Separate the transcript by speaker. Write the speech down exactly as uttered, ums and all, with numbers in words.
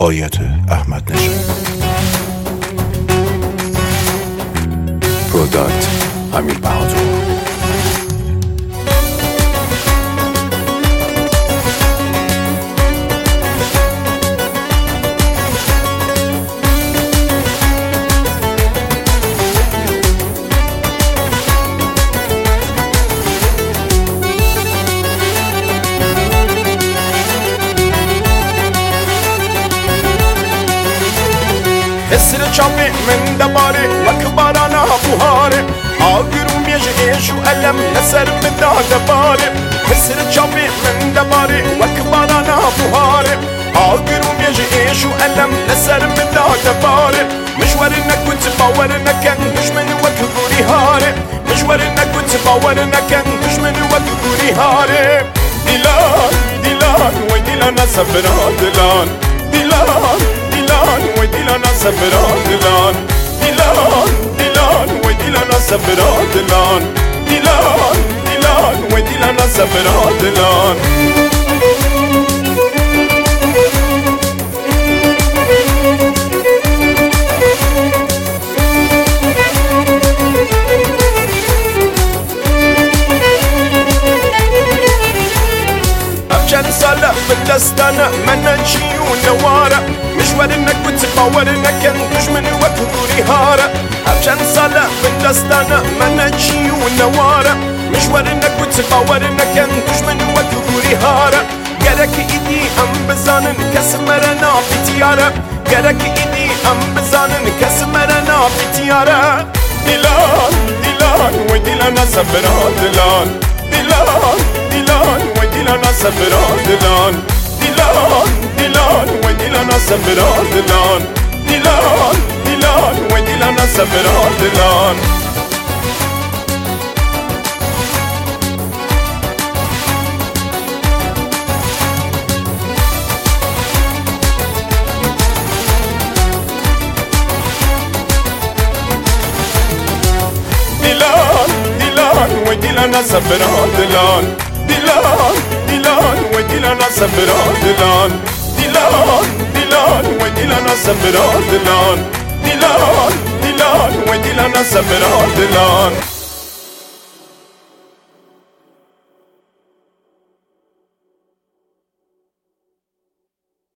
Speaker 1: آیت احمد نژاد. پروداکت امیر بهادر.
Speaker 2: اسر چامی من دباره وکبارانا بوهاره آگرو میشه ایشو علم نسر من دباره اسر چامی من دباره وکبارانا بوهاره آگرو میشه ایشو علم نسر من دباره مشوار نکوت باور نکن دشمن وکبوری هاره مشوار نکوت باور نکن دشمن وکبوری هاره دیلان دیلان و دیلان صبران دیلان دیلان دیلان و دیلان صبران دیلان دیلان دیلان و دیلان صبران دیلان دیلان دیلان و دیلان صبران دیلان چند ساله به دستانه من چیون نواره مشوار نکوت باور نکن دشمن و کوری هاره چند ساله به دستانه من چیون نواره مشوار نکوت باور نکن دشمن و کوری هاره گرک ایدی ام بزانن کس مرنا بیتیاره گرک ایدی ام بزانن کس مرنا بیتیاره دیلان دیلان و دیلان صبران دیلان دیلان دیلان و دیلان صبران دیلان دیلان دیلان و دیلان صبران دیلان دیلان دیلان و دیلان صبران دیلان دیلان صبران دیلان دیلان دیلان و دیلان صبران دیلان دیلان دیلان و دیلان صبران دیلان دیلان دیلان و دیلان صبران دیلان